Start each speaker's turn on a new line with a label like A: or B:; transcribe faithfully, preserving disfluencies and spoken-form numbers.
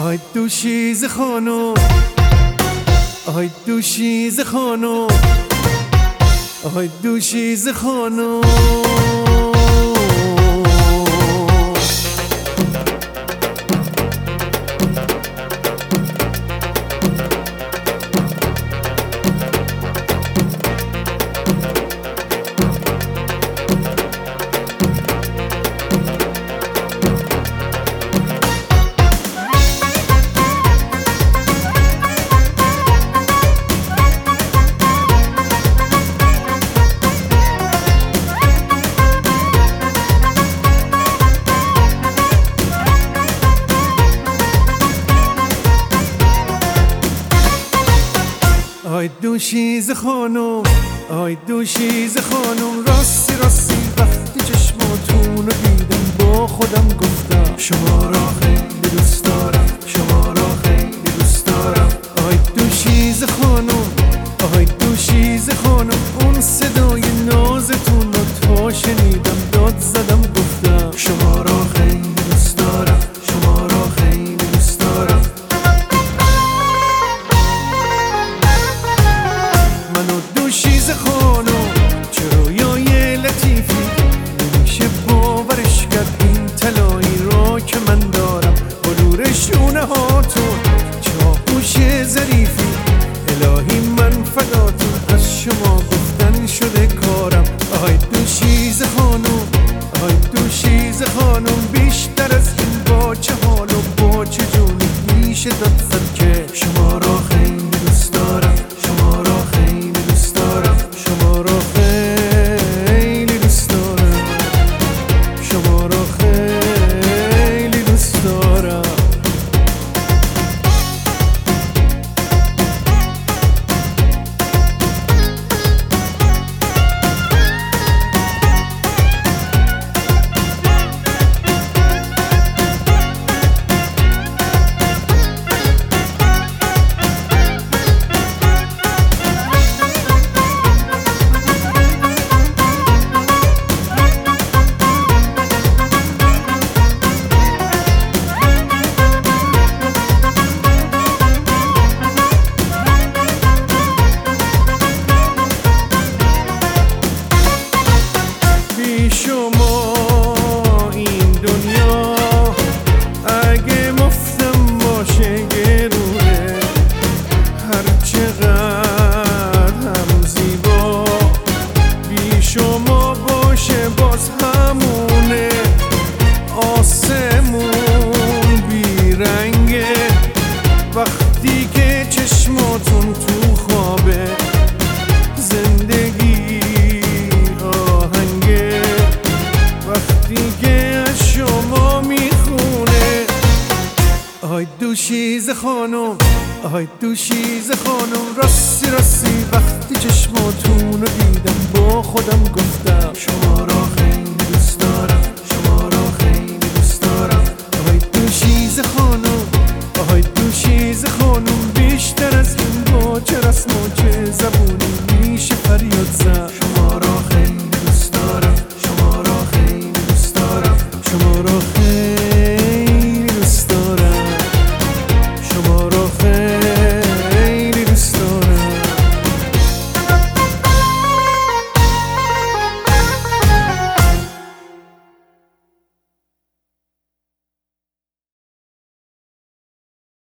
A: آی دوشیزه خانم، آی دوشیزه خانم، آی دوشیزه خانم. آی دوشیزه خانم، آی دوشیزه خانم، راستی راستی وقتی چشماتون رو دیدم با خودم گفتم شما را خیلی دوست دارم، شما را خیلی دوست دارم. آی دوشیزه خانم، آی دوشیزه خانم، اون صدای نازتون رو تا شنیدم داد زدم گفتم شما را خیلی دوست دارم، شما را خیلی دوست دارم. منو دوشیزه خانم چرا یه لطیفی نمیشه باورش کرد این طلایی را که من دارم، بلور شونه هاتون چاهوش ظریفی، الهی من فداتون از شما گفتن شده کارم. آی دوشیزه خانم، آی دوشیزه خانم، بیشتر از این با چه حال و با چه جونی میشه داد زد که شما را خیلی دوست دارم، شما را خیلی دوست دارم، شما را خیلی دوست دارم، شما را خیلی دوست دارم. شما این دنیا اگه مفتم باشه گرونه، هر چقدر هم زیبا بی شما باشه باز همونه. آسمون بی رنگه وقتی که چشماتون تو خوابه، زندگی وقتی که از شما میخونه. آی دوشیزه خانم، آی دوشیزه خانم، راستی راستی وقتی چشماتون رو دیدم با خودم گفتم شما را خیلی